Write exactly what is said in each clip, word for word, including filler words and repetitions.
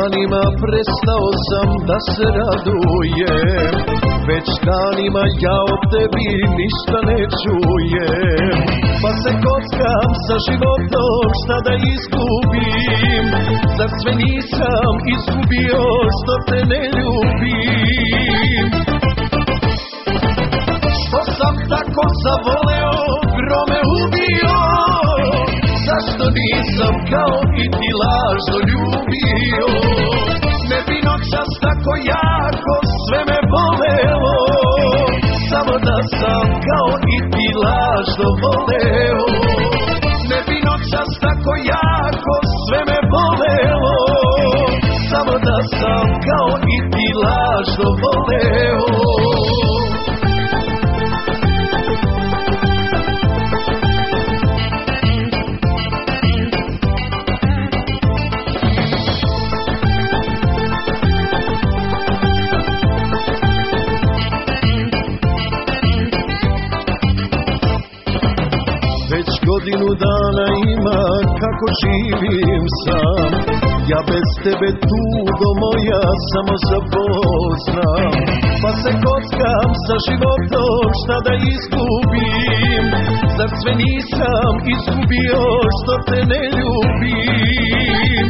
danima prestao sam da se radujem, već danima ja od tebi ništa ne čujem. Pa se kockam sa životom, šta da izgubim, zar sve nisam izgubio što te ne ljubim. Što sam tako zavoleo, grome ubio, zašto nisam kao i ti lažno ljubio. Ne bi noćas tako jako sve me bolelo, samo da sam kao i ti lažno voleo. Ne bi noćas tako jako sve me bolelo, samo da sam kao i ti lažno voleo. Već godinu dana ima kako živim sam, ja bez tebe tugo moja samo zapoznam. Pa se kockam sa životom, šta da izgubim, zar sve nisam izgubio što te ne ljubim.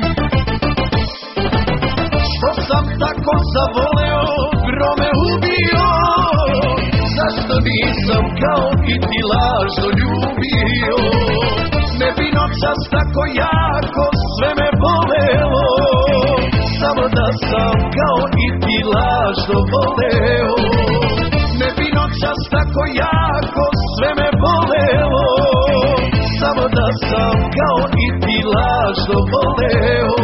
Što sam tako zavoleo, grome ubio, zašto nisam kao i ti lažno ljubio. Ne bi noćas tako jako sve me bolelo, samo da sam kao i ti lažno voleo. Ne bi noćas tako jako sve me bolelo, samo da sam kao i ti lažno voleo.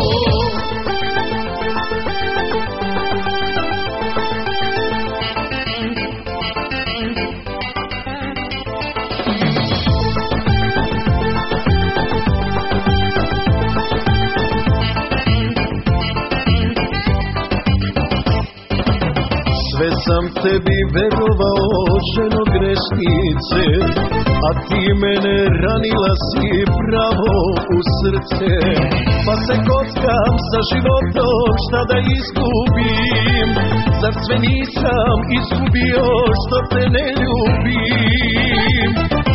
Sve sam tebi verovao, ženo grešnice, a ti mene ranila si pravo u srce. Pa se kockam sa životom, šta da izgubim, zar sve nisam izgubio što te ne ljubim.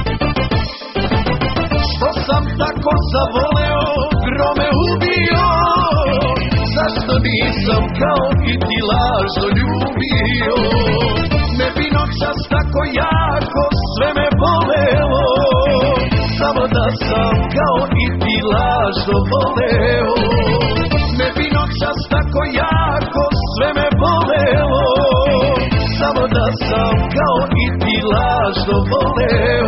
Što sam tako zavoleo, grome ubio, zašto nisam kao i ti lažno ljubio. Ne bi noćas tako jako sve me bolelo, samo da sam kao i ti lažno voleo. Ne bi noćas tako jako sve me bolelo, samo da sam kao i ti lažno voleo.